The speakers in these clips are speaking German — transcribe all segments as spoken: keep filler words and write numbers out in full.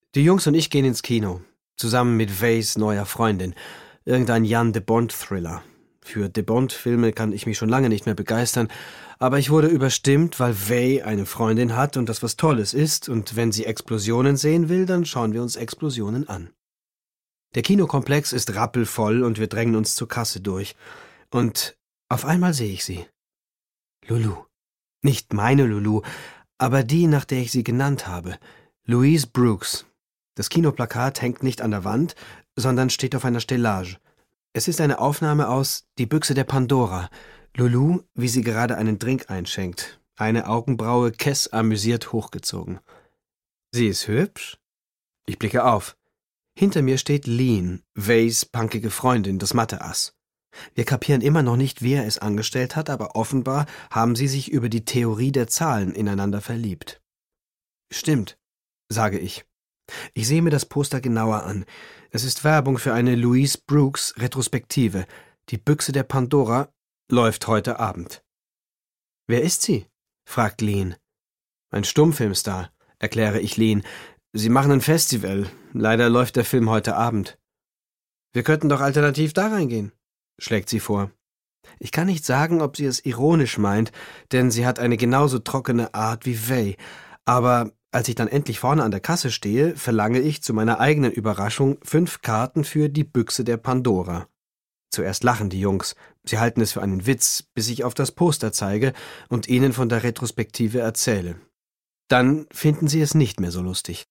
Die Jungs und ich gehen ins Kino, zusammen mit Veys neuer Freundin. Irgendein Jan de Bond-Thriller. Für de Bond-Filme kann ich mich schon lange nicht mehr begeistern, aber ich wurde überstimmt, weil Vey eine Freundin hat und das was Tolles ist, und wenn sie Explosionen sehen will, dann schauen wir uns Explosionen an. Der Kinokomplex ist rappelvoll und wir drängen uns zur Kasse durch. Und auf einmal sehe ich sie. Lulu. Nicht meine Lulu, aber die, nach der ich sie genannt habe. Louise Brooks. Das Kinoplakat hängt nicht an der Wand, sondern steht auf einer Stellage. Es ist eine Aufnahme aus Die Büchse der Pandora. Lulu, wie sie gerade einen Drink einschenkt. Eine Augenbraue kess amüsiert hochgezogen. Sie ist hübsch? Ich blicke auf. Hinter mir steht Lean, Veys punkige Freundin, das Mathe-Ass. Wir kapieren immer noch nicht, wer es angestellt hat, aber offenbar haben sie sich über die Theorie der Zahlen ineinander verliebt. Stimmt, sage ich. Ich sehe mir das Poster genauer an. Es ist Werbung für eine Louise Brooks Retrospektive. Die Büchse der Pandora läuft heute Abend. »Wer ist sie?« fragt Lean. »Ein Stummfilmstar«, erkläre ich Lean. »Sie machen ein Festival. Leider läuft der Film heute Abend.« »Wir könnten doch alternativ da reingehen«, schlägt sie vor. Ich kann nicht sagen, ob sie es ironisch meint, denn sie hat eine genauso trockene Art wie Vey. Aber als ich dann endlich vorne an der Kasse stehe, verlange ich zu meiner eigenen Überraschung fünf Karten für Die Büchse der Pandora. Zuerst lachen die Jungs. Sie halten es für einen Witz, bis ich auf das Poster zeige und ihnen von der Retrospektive erzähle. Dann finden sie es nicht mehr so lustig.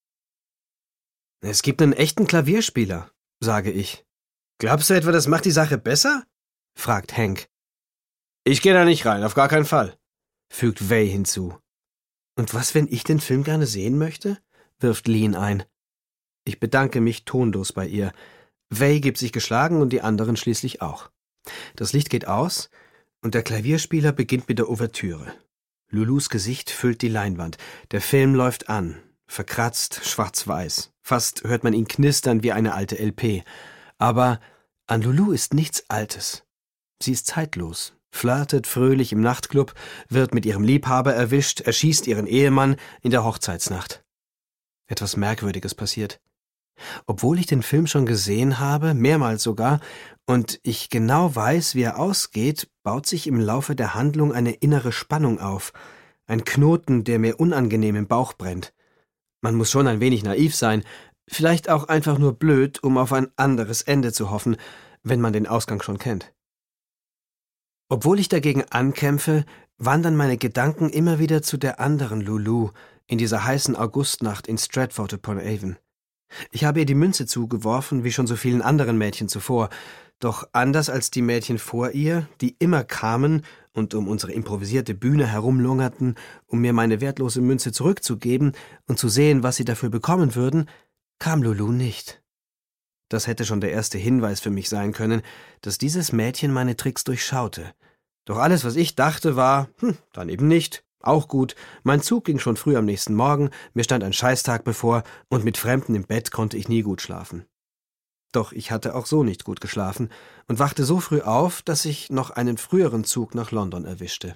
»Es gibt einen echten Klavierspieler«, sage ich. »Glaubst du etwa, das macht die Sache besser?« fragt Hank. »Ich gehe da nicht rein, auf gar keinen Fall«, fügt Vey hinzu. »Und was, wenn ich den Film gerne sehen möchte?« wirft Lean ein. Ich bedanke mich tonlos bei ihr. Vey gibt sich geschlagen und die anderen schließlich auch. Das Licht geht aus und der Klavierspieler beginnt mit der Ouvertüre. Lulus Gesicht füllt die Leinwand. Der Film läuft an, verkratzt, schwarz-weiß. Fast hört man ihn knistern wie eine alte L P. Aber an Lulu ist nichts Altes. Sie ist zeitlos, flirtet fröhlich im Nachtclub, wird mit ihrem Liebhaber erwischt, erschießt ihren Ehemann in der Hochzeitsnacht. Etwas Merkwürdiges passiert. Obwohl ich den Film schon gesehen habe, mehrmals sogar, und ich genau weiß, wie er ausgeht, baut sich im Laufe der Handlung eine innere Spannung auf, ein Knoten, der mir unangenehm im Bauch brennt. Man muss schon ein wenig naiv sein, vielleicht auch einfach nur blöd, um auf ein anderes Ende zu hoffen, wenn man den Ausgang schon kennt. Obwohl ich dagegen ankämpfe, wandern meine Gedanken immer wieder zu der anderen Lulu in dieser heißen Augustnacht in Stratford-upon-Avon. Ich habe ihr die Münze zugeworfen, wie schon so vielen anderen Mädchen zuvor, doch anders als die Mädchen vor ihr, die immer kamen und um unsere improvisierte Bühne herumlungerten, um mir meine wertlose Münze zurückzugeben und zu sehen, was sie dafür bekommen würden, kam Lulu nicht. Das hätte schon der erste Hinweis für mich sein können, dass dieses Mädchen meine Tricks durchschaute. Doch alles, was ich dachte, war, hm, dann eben nicht. Auch gut, mein Zug ging schon früh am nächsten Morgen, mir stand ein Scheißtag bevor und mit Fremden im Bett konnte ich nie gut schlafen. Doch ich hatte auch so nicht gut geschlafen und wachte so früh auf, dass ich noch einen früheren Zug nach London erwischte.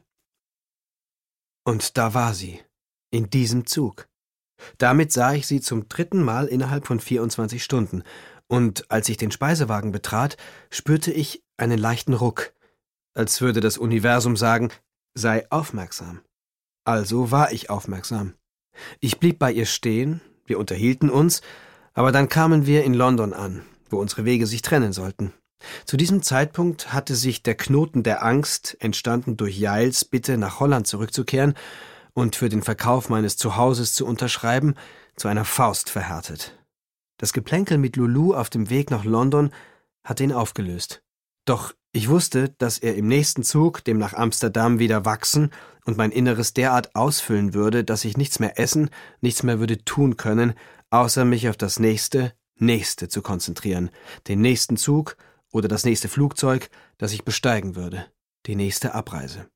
Und da war sie, in diesem Zug. Damit sah ich sie zum dritten Mal innerhalb von vierundzwanzig Stunden, und als ich den Speisewagen betrat, spürte ich einen leichten Ruck, als würde das Universum sagen, sei aufmerksam. Also war ich aufmerksam. Ich blieb bei ihr stehen, wir unterhielten uns, aber dann kamen wir in London an, wo unsere Wege sich trennen sollten. Zu diesem Zeitpunkt hatte sich der Knoten der Angst, entstanden durch Giles Bitte nach Holland zurückzukehren und für den Verkauf meines Zuhauses zu unterschreiben, zu einer Faust verhärtet. Das Geplänkel mit Lulu auf dem Weg nach London hatte ihn aufgelöst. Doch ich wusste, dass er im nächsten Zug, dem nach Amsterdam, wieder wachsen und mein Inneres derart ausfüllen würde, dass ich nichts mehr essen, nichts mehr würde tun können, außer mich auf das nächste, nächste zu konzentrieren, den nächsten Zug oder das nächste Flugzeug, das ich besteigen würde, die nächste Abreise.